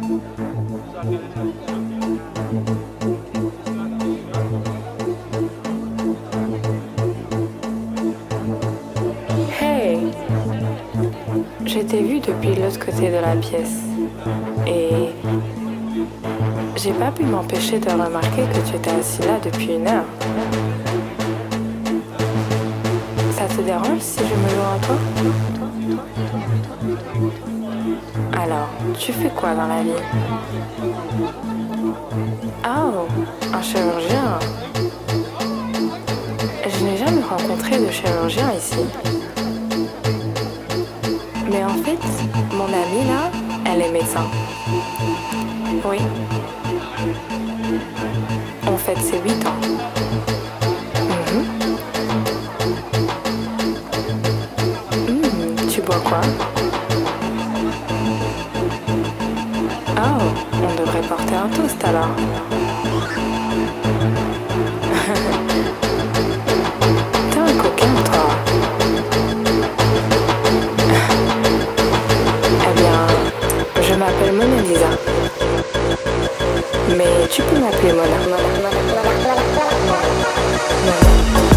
Hey, je t'ai vu depuis l'autre côté de la pièce et j'ai pas pu m'empêcher de remarquer que tu étais assis là depuis 1 heure. Ça te dérange si je me joins à toi? Alors, tu fais quoi dans la vie? Oh, un chirurgien. Je n'ai jamais rencontré de chirurgien ici. Mais en fait, mon amie là, elle est médecin. Oui. On fête ses 8 ans. Tu bois quoi? Oh, on devrait porter un toast alors. T'es un coquin, toi. Eh bien, je m'appelle Mona Lisa. Mais tu peux m'appeler Mona. Mona.